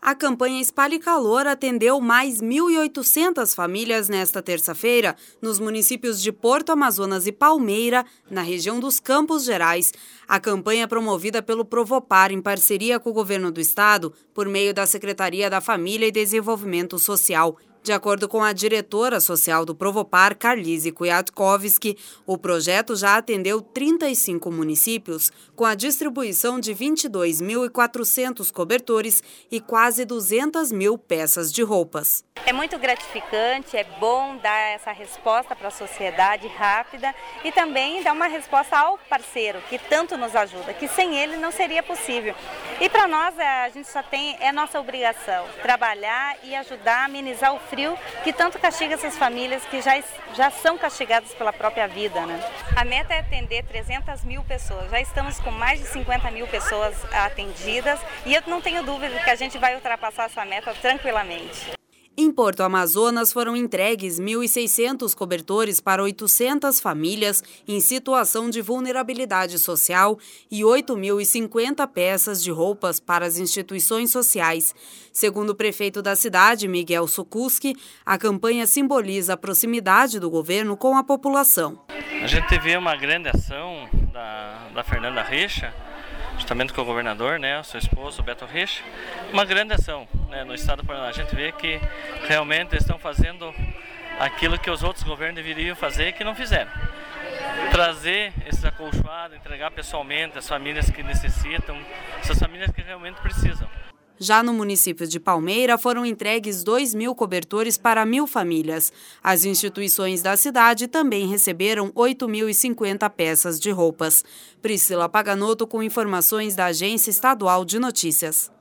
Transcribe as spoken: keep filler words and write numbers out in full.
A campanha Espalhe Calor atendeu mais mil e oitocentas famílias nesta terça-feira, nos municípios de Porto Amazonas e Palmeira, na região dos Campos Gerais. A campanha é promovida pelo Provopar, em parceria com o governo do estado, por meio da Secretaria da Família e Desenvolvimento Social. De acordo com a diretora social do Provopar, Carlise Kwiatkowski, o projeto já atendeu trinta e cinco municípios, com a distribuição de vinte e dois mil e quatrocentos cobertores e quase duzentas mil peças de roupas. É muito gratificante, é bom dar essa resposta para a sociedade rápida e também dar uma resposta ao parceiro, que tanto nos ajuda, que sem ele não seria possível. E para nós, a gente só tem, é nossa obrigação, trabalhar e ajudar a amenizar o frio que tanto castiga essas famílias que já, já são castigadas pela própria vida, né? A meta é atender trezentas mil pessoas, já estamos com mais de cinquenta mil pessoas atendidas e eu não tenho dúvida que a gente vai ultrapassar essa meta tranquilamente. Em Porto Amazonas foram entregues mil e seiscentos cobertores para oitocentas famílias em situação de vulnerabilidade social e oito mil e cinquenta peças de roupas para as instituições sociais. Segundo o prefeito da cidade, Miguel Sukuski, a campanha simboliza a proximidade do governo com a população. A gente vê uma grande ação da, da Fernanda Richa, justamente com o governador, né, o seu esposo, Beto Richa, uma grande ação, né, no estado do Paraná. A gente vê que realmente estão fazendo aquilo que os outros governos deveriam fazer e que não fizeram. Trazer esses acolchoados, entregar pessoalmente às famílias que necessitam, essas famílias que realmente precisam. Já no município de Palmeira, foram entregues dois mil cobertores para mil famílias. As instituições da cidade também receberam oito mil e cinquenta peças de roupas. Priscila Paganotto com informações da Agência Estadual de Notícias.